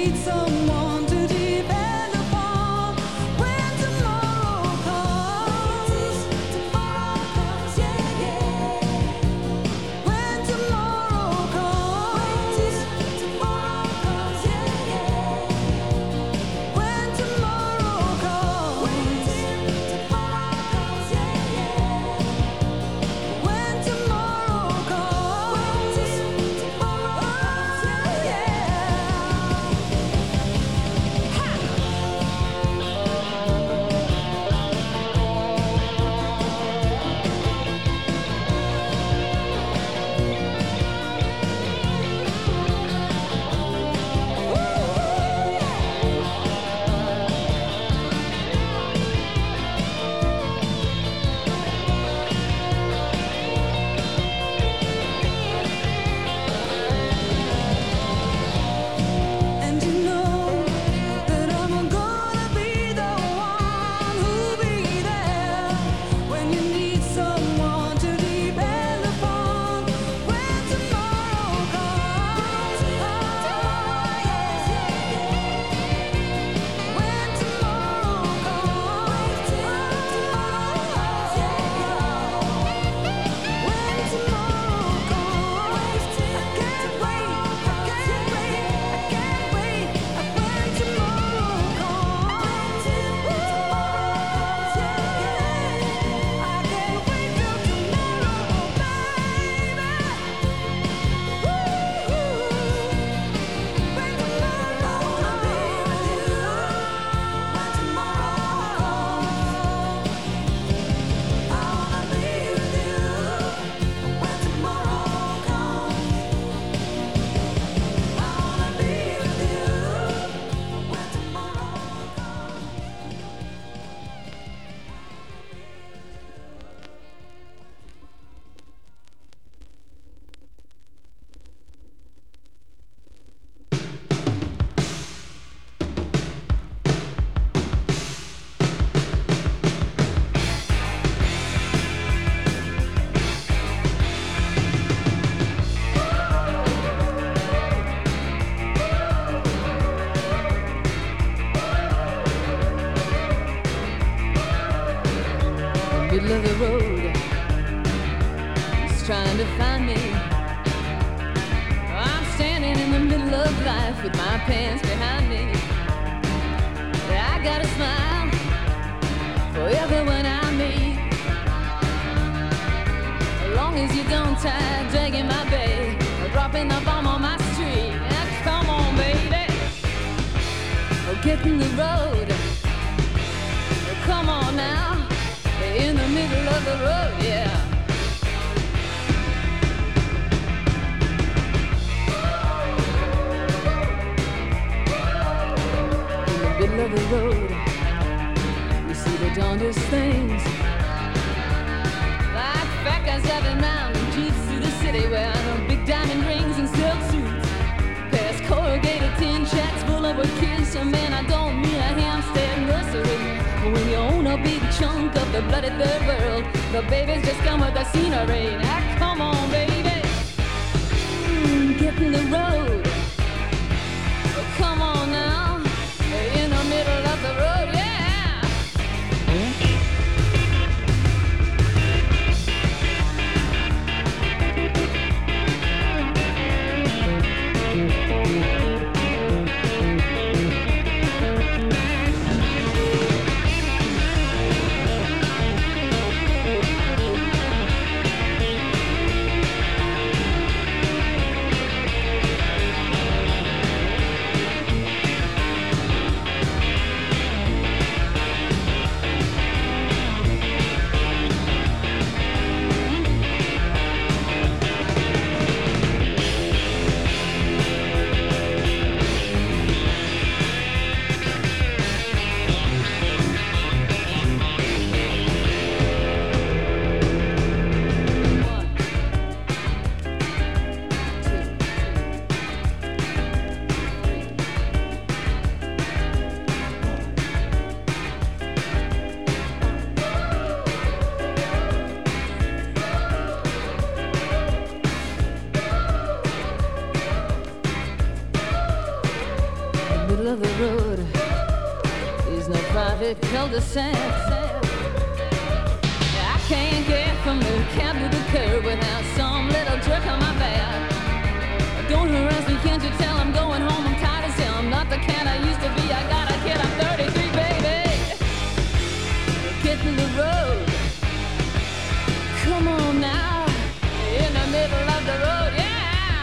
middle of the road, he's trying to find me. I'm standing in the middle of life with my pants behind me. I got a smile for everyone I meet, as long as you don't tie dragging my bag or dropping the bomb on my street. Now, come on, baby, get in the road. Come on now, in the middle of the road, yeah. In the middle of the road, we see the darndest things, like fat guys driving round in jeeps through the city wearing big diamond rings and silk suits, past corrugated tin shacks full of kids. So man, I don't mean a Hampstead nursery. When you own a big chunk of the bloody third world, the babies just come with the scenery. Now come on, baby, get in the road. Come on now, in the middle of the road, yeah. middle of the road is no private cul-de-sac. I can't get from the cab to the curb without some little jerk on my back. Don't harass me, can't you tell I'm going home? I'm tired as hell, I'm not the cat I used to be. I got a kid, I'm 33, baby. Get to the road. Come on now, in the middle of the road, yeah.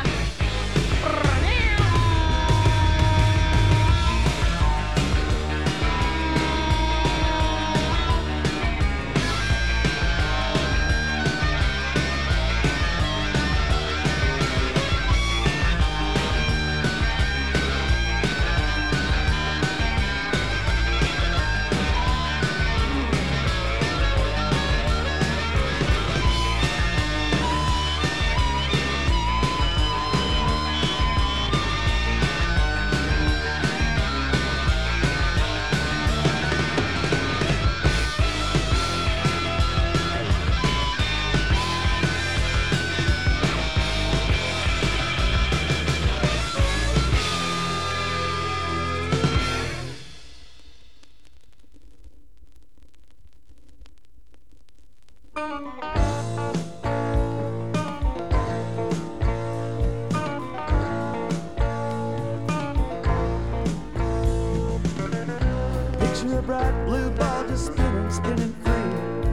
Picture a bright blue ball just spinning, spinning free,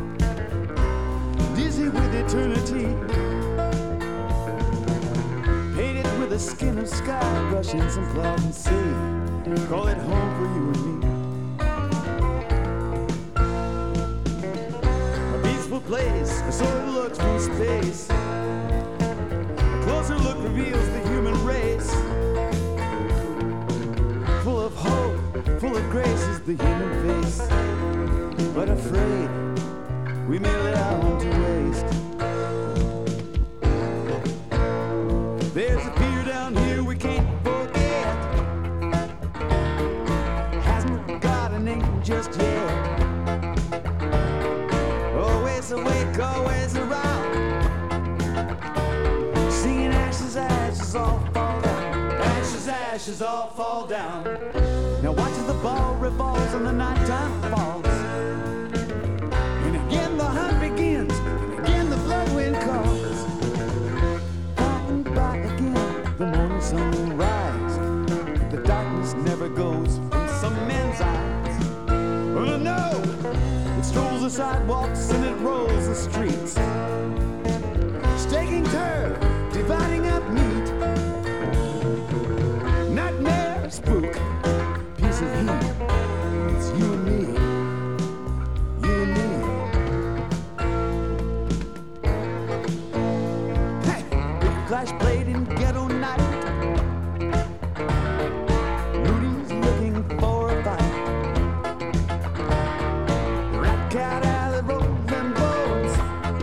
dizzy with eternity, painted with the skin of sky, brushing some cloud and sea. Call it home for you and me. A peaceful place, so it looks from space. A closer look reveals the human race. Full of hope, full of grace is the human face, but afraid we may let our home to waste. There's a fear down here we can't forget. Hasn't got a name just yet. Always awake, always around, singing ashes, ashes all fall down. Ashes, ashes all fall down. Now watch as the ball revolves and the nighttime falls, and again the hunt begins, and again the blood wind calls. Passing by again, the morning sun will rise. The darkness never goes from some men's eyes. Oh no, it strolls the sidewalks and it rolls the streets, staking turf, dividing up meat. Nightmare, spook, piece of heat. It's you and me, you and me. Hey, big flash blade in ghetto night. Rudy's looking for a fight. Rat cat alley rolling bones.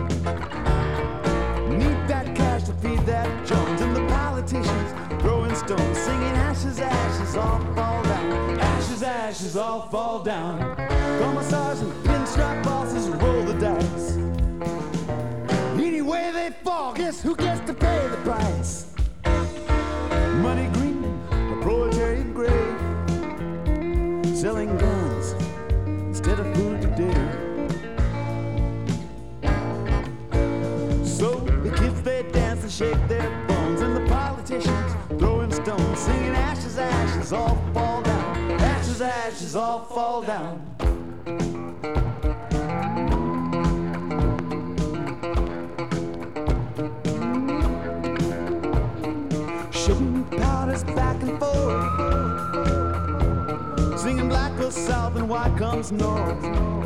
Need that cash to feed that Jones, and the politicians throwing stones, singing ashes, ashes all fall down. Ashes, ashes all fall down. Commissars and pinstripe bosses roll the dice. Anyway they fall, guess who gets to pay the price? Money green, the proletariat gray, selling guns instead of food today. So the kids they dance and shake their bones, and the politicians throwing stones, singing ashes, ashes all fall down. Ashes, ashes all fall down. Shooting powders back and forth, singing black goes south and white comes north.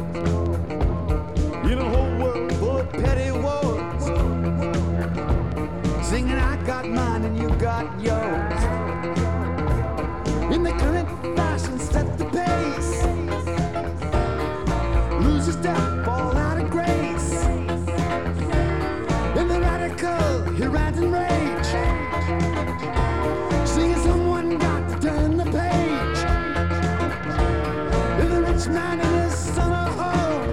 In a whole world full of petty wars, singing I got mine and you got yours. In the current fashion, set the pace. Lose your step, fall out of grace. In the radical, he rant and rage, singing someone got to turn the page. In the rich man in his summer home,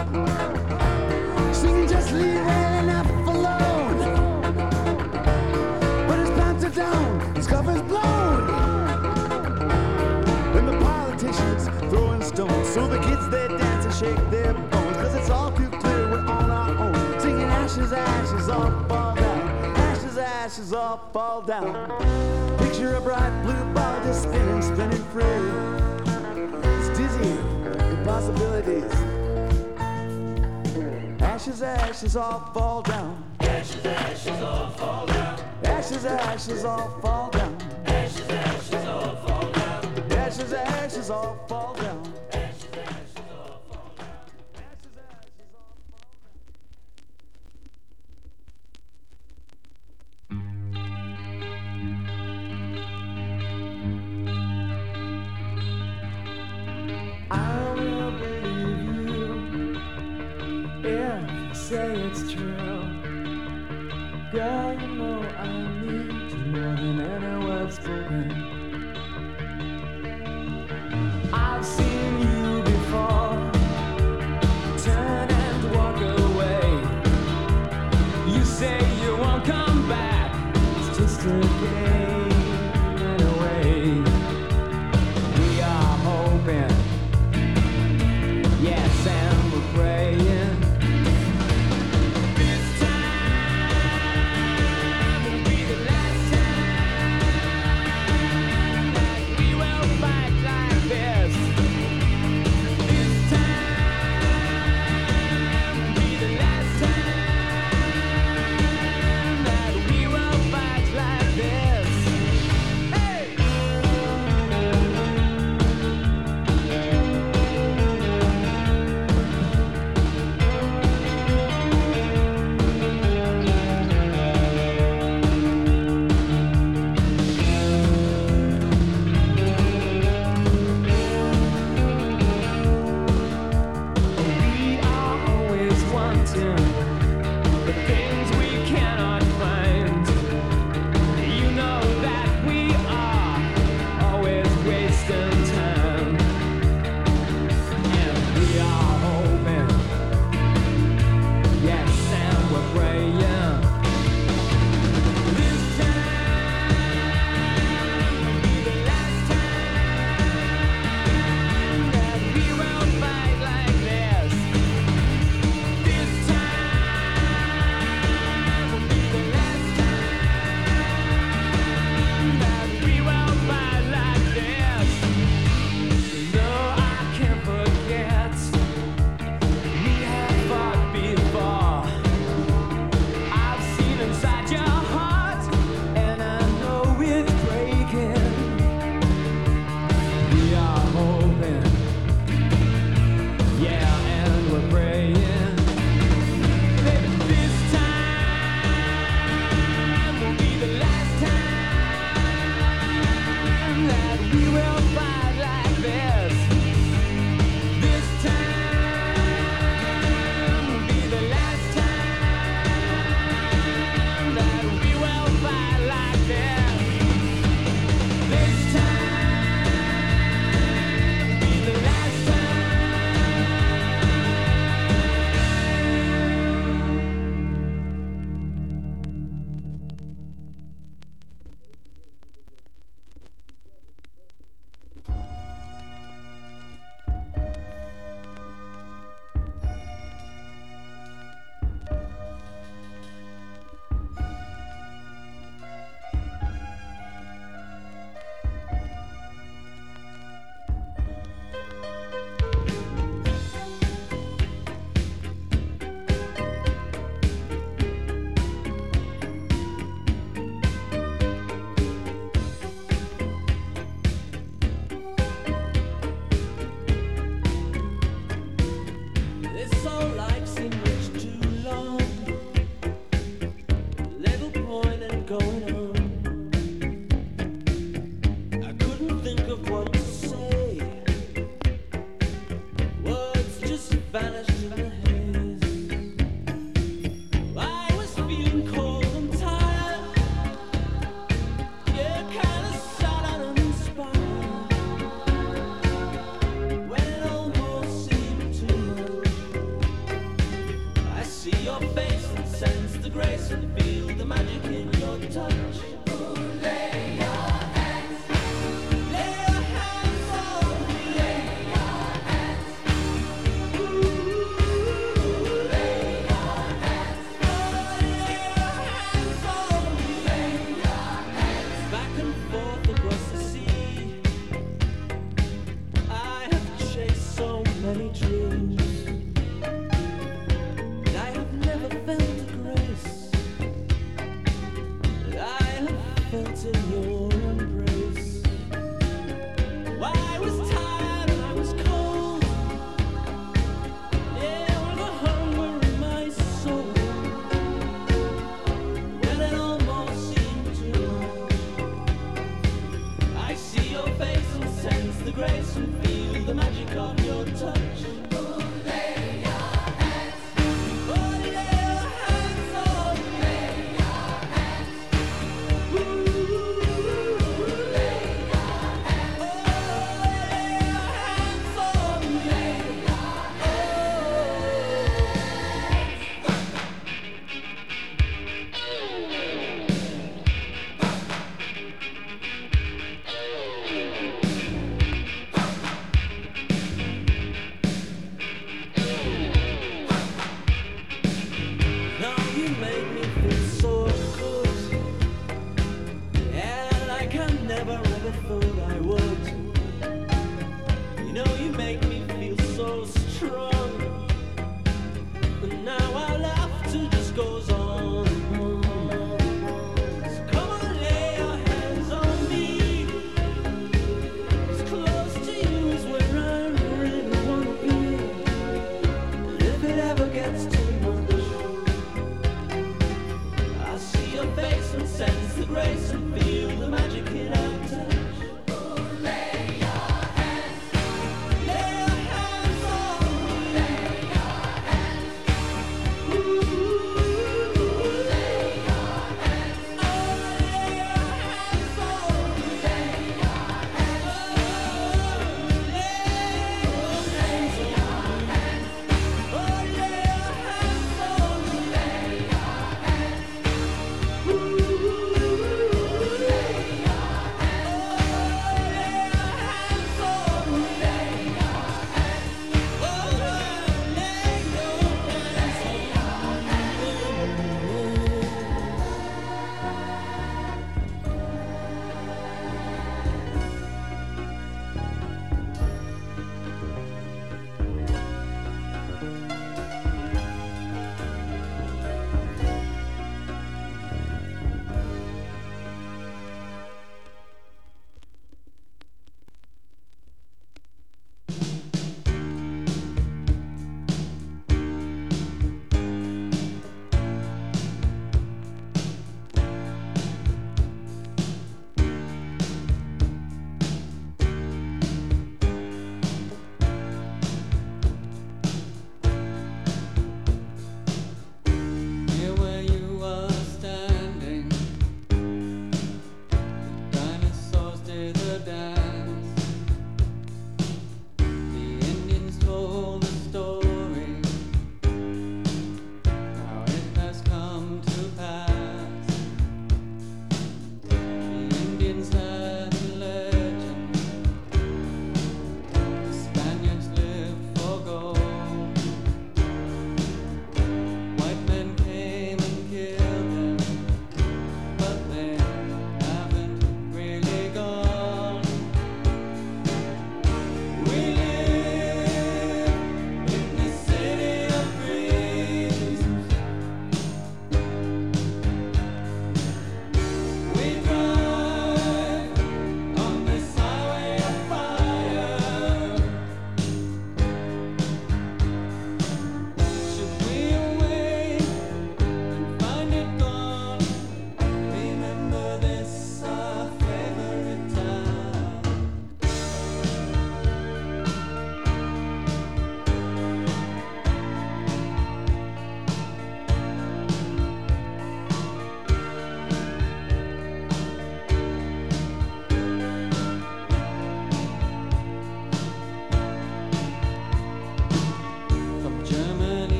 singing just leave well enough alone. But his pants are down, his ashes all fall down. Picture a bright blue ball just spinning, spinning free. It's dizzy with possibilities. Ashes, ashes all fall down. Ashes, ashes all fall down. Ashes, ashes all fall down. Ashes, ashes all fall down. Ashes, ashes all fall down. Ashes, ashes all fall down. Ashes, ashes all fall down. I will believe you if you say it's true. Girl, you know I need you more than any word spoken. I've seen you before, turn and walk away. You say you won't come back, it's just a game in a way. We are hoping, yes, and we're praying. This time will be the last time that we will fight like this. This time will be the last time that we will fight like this. Hey! many dreams. And I have never felt the grace that I have felt in your embrace. I was tired and I was cold, yeah, with a hunger in my soul, when it almost seemed too much. I see your face and sense the grace and feel the magic of your touch.